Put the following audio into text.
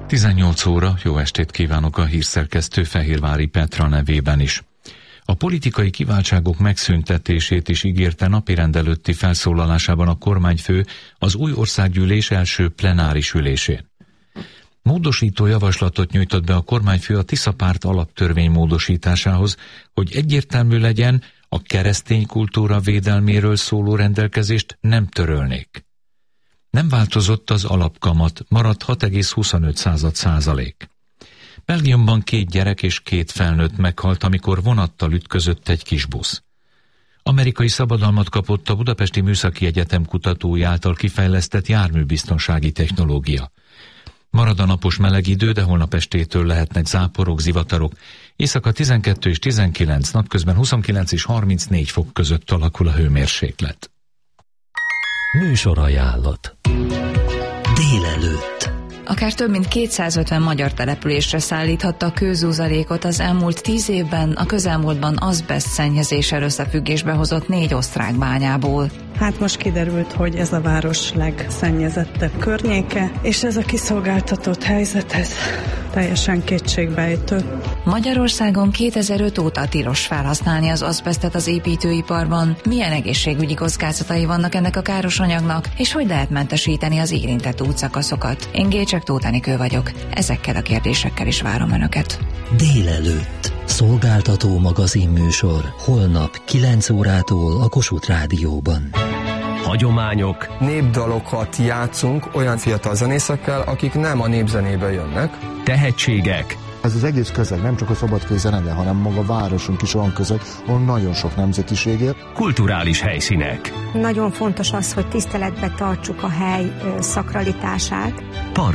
18 óra, jó estét kívánok a hírszerkesztő Fehérvári Petra nevében is. A politikai kiváltságok megszüntetését is ígérte napirend előtti felszólalásában a kormányfő az új országgyűlés első plenáris ülésén. Módosító javaslatot nyújtott be a kormányfő a Tisza párt alaptörvény módosításához, hogy egyértelmű legyen, a keresztény kultúra védelméről szóló rendelkezést nem törölnék. Nem változott az alapkamat, maradt 6,25%. Belgiumban 2 gyerek és 2 felnőtt meghalt, amikor vonattal ütközött egy kis busz. Amerikai szabadalmat kapott a Budapesti Műszaki Egyetem kutatói által kifejlesztett járműbiztonsági technológia. Marad a napos meleg idő, de holnap estétől lehetnek záporok, zivatarok. Éjszaka 12 és 19, napközben 29 és 34 fok között alakul a hőmérséklet. Műsorajánlat. Délelőtt. Akár több mint 250 magyar településre szállíthatta a kőzúzalékot az elmúlt 10 évben, a közelmúltban azbeszt szennyezéssel összefüggésbe hozott 4 osztrák bányából. Hát most kiderült, hogy ez a város legszennyezettebb környéke, és ez a kiszolgáltatott helyzet, ez teljesen kétségbejtő. Magyarországon 2005 óta tilos felhasználni az azbesztet az építőiparban. Milyen egészségügyi kockázatai vannak ennek a káros anyagnak, és hogy lehet mentesíteni az érintett útszakaszokat? Én Gécsek Tóth Enikő vagyok. Ezekkel a kérdésekkel is várom Önöket. Délelőtt. Szolgáltató magazinműsor. Holnap 9 órától a Kossuth Rádióban. Hagyományok. Népdalokat játszunk olyan fiatal zenészekkel, akik nem a népzenébe jönnek. Tehetségek. Ez az egész közeg, nem csak a szabadkai zenede, hanem maga a városunk is olyan közeg, ahol nagyon sok nemzetiség él. Kulturális helyszínek. Nagyon fontos az, hogy tiszteletbe tartsuk a hely szakralitását.